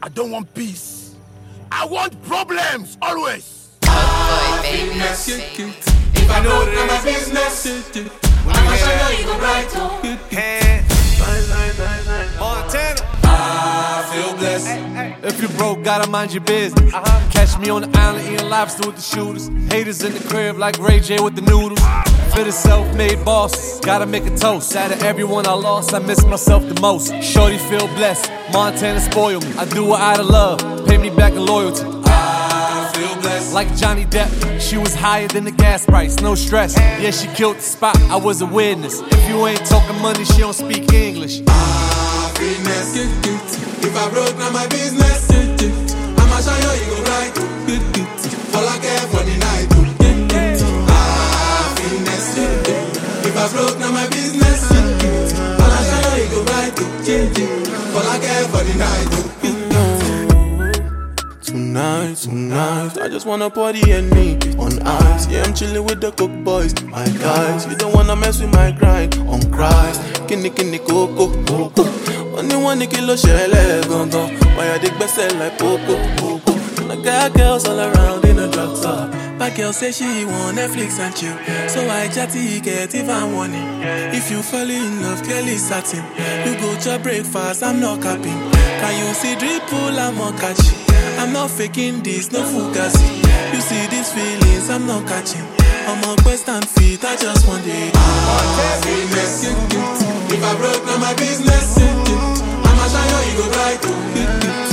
I don't want peace. I want problems always. Happiness. If I know that my business, I'ma show you you go bright Montana. I feel blessed. If you broke, gotta mind your business. Catch me on the island eating lobster with the shooters. Haters in the crib like Ray J with the noodles. For the self-made bosses, gotta make a toast. Out of everyone I lost, I miss myself the most. Shorty feel blessed, Montana spoil me. I do it out of love, pay me back in loyalty. I feel blessed. Like Johnny Depp, she was higher than the gas price, no stress. Yeah, she killed the spot, I was a witness. If you ain't talking money, she don't speak English. Happiness. If I broke, now my business. I'ma show you you go right. All I care for the night. Happiness. If I broke, now my business. I'ma show you you go right. All I care for the night. Tonight, I just wanna party and me on ice. Yeah, I'm chillin' with the cook boys, my guys. You don't wanna mess with my grind on Christ. Kini coco. Only one kilo shell gongo. Why I dig best like poco. I got girls all around in a drugstore. My girl say she want Netflix and chill, so I chatty get if I want it. If you fall in love, Kelly satin. You go to breakfast, I'm not capping. Can you see drip pull, I'm not catching. I'm not faking this, no fugazi. You see these feelings, I'm not catching. I'm on quest and feet, I just want it. Happiness. If I broke, now my business. I'ma show you you go right.